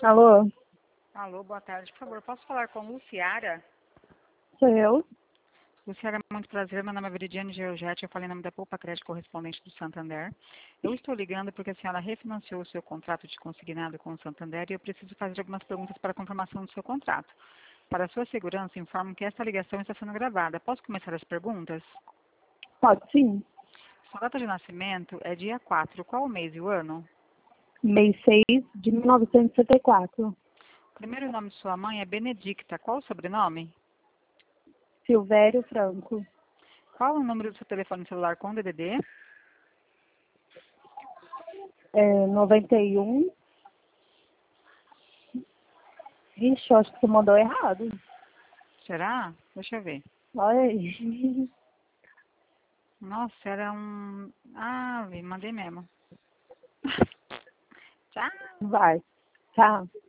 Alô, Alô, boa tarde. Por favor, posso falar com Luciara? sou eu? Luciara, muito prazer. Meu nome é Veridiane Georgette. Eu falei em nome da Poupa Crédito Correspondente do Santander. Eu estou ligando porque a senhora refinanciou o seu contrato de consignado com o Santander e eu preciso fazer algumas perguntas para a confirmação do seu contrato. Para sua segurança, informo que esta ligação está sendo gravada. Posso começar as perguntas? Pode sim. Sua data de nascimento é dia 4. Qual o mês e o ano? Mês 6 de 1964. O primeiro nome de sua mãe é Benedicta. Qual o sobrenome? Silvério Franco. Qual o número do seu telefone celular com DDD? 91. Ixi, eu acho que você mandou errado. Será? Deixa eu ver. Olha aí. Nossa, era um... Ah, mandei mesmo. Tchau. Vai. Tá.